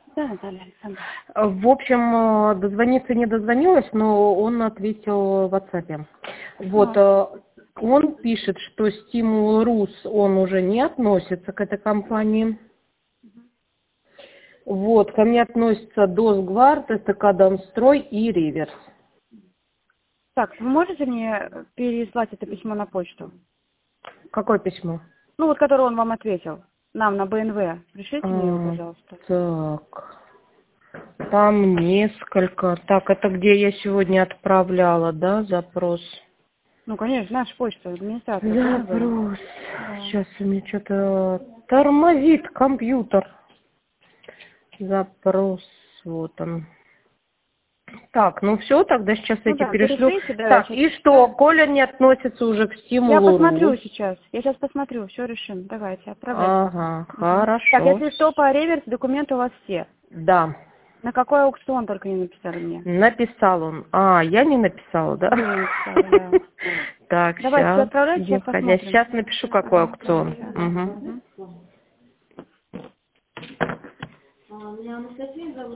Да, Наталья Александровна. В общем, дозвониться не дозвонилась, но он ответил в WhatsApp. Вот, он пишет, что Стимул Рус, он уже не относится к этой компании. Вот, ко мне относятся Досгвард, СТК Донстрой и Реверс. Так, вы можете мне переслать это письмо на почту? Какое письмо? Ну, вот, которое он вам ответил. Нам на БНВ. Пришлите мне его, пожалуйста. Так, там несколько. Так, это где я сегодня отправляла, да, запрос? Ну, конечно, наша почта, администрация БНВ. Запрос. Да. Сейчас у меня что-то тормозит компьютер. Запрос, вот он. Так, ну все, тогда сейчас Ну эти да, перешлю. перешлите, да, Так, сейчас. и что, Коля не относится уже к Я стимулу посмотрю РУС. сейчас. Я сейчас посмотрю, все решим. Давайте, отправляйте пока. Ага, Так, хорошо. если что, по реверсу документы у вас все. Да, На какой аукцион только не написали мне. написал он. А, я не написала, да? Вы не написали, да. Так, Давайте, все сейчас. отправляйте, сейчас Я посмотрим. сейчас напишу, какой Ага, аукцион. давайте. Угу. Мгм.